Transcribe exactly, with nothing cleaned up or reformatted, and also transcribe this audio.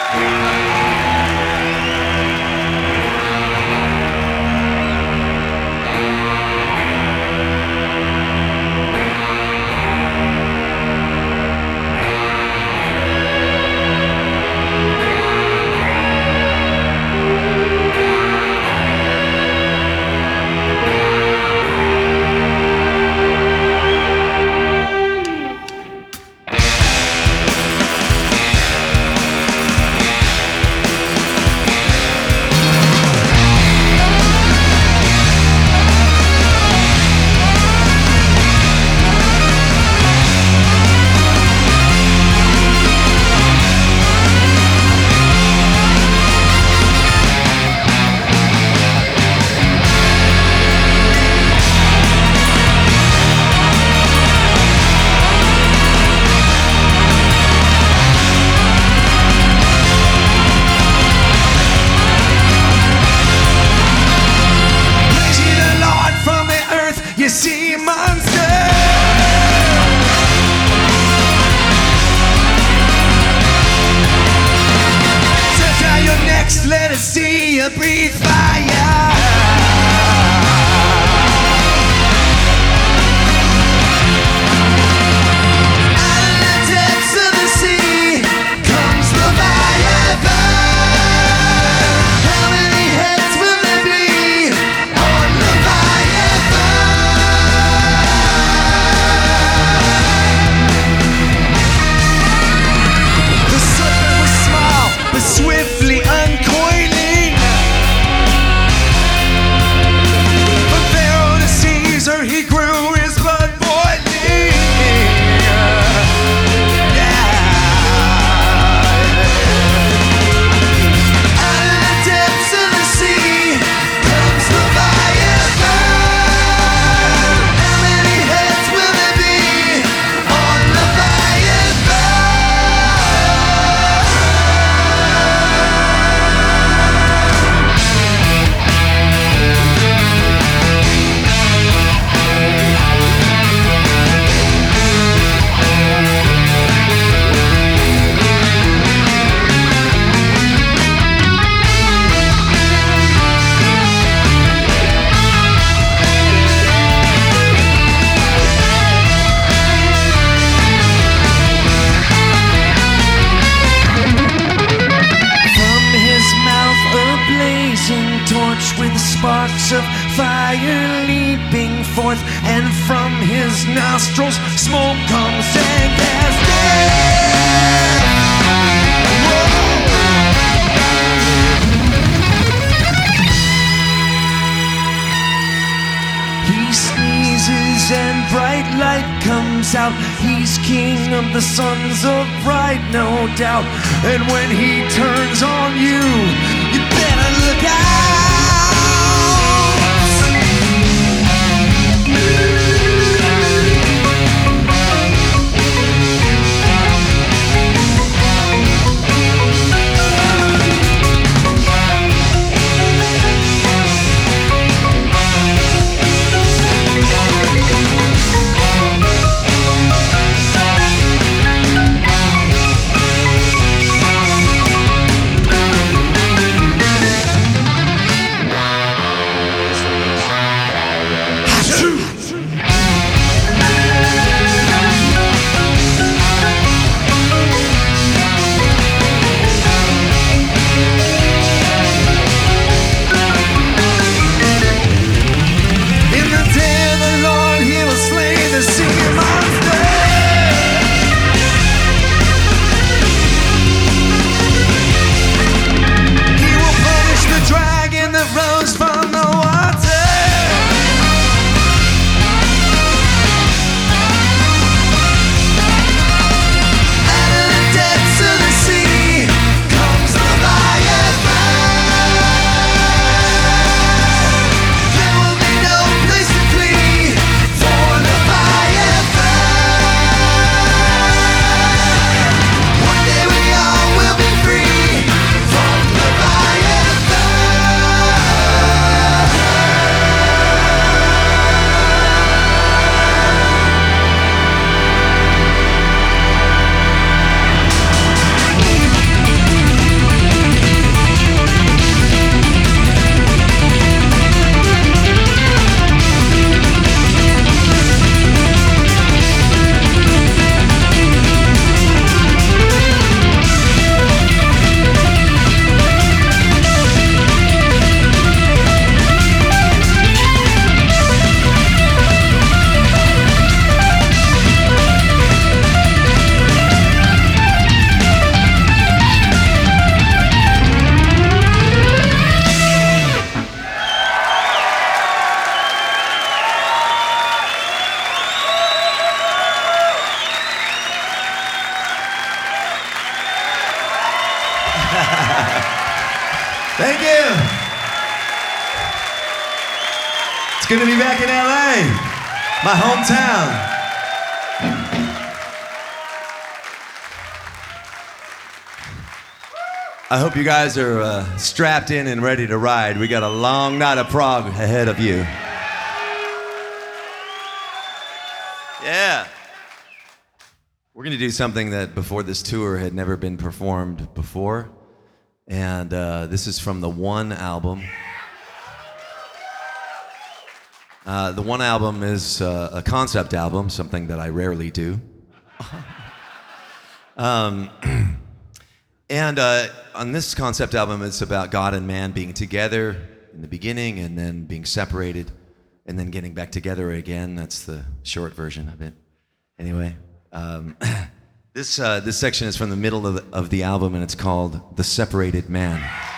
Breathe fire. Of fire leaping forth, and from his nostrils smoke comes and gas. He sneezes and bright light comes out. He's king of the sons of pride, no doubt. And when he turns on you, you better look out. Thank you. It's good to be back in L A, my hometown. I hope you guys are uh, strapped in and ready to ride. We got a long night of prog ahead of you. Yeah. We're going to do something that before this tour had never been performed before. And uh, this is from the One album. Uh, the One album is uh, a concept album, something that I rarely do. um, and uh, on this concept album, it's about God and man being together in the beginning and then being separated and then getting back together again. That's the short version of it. Anyway, um, this, uh, this section is from the middle of the, of the album, and it's called The Separated Man.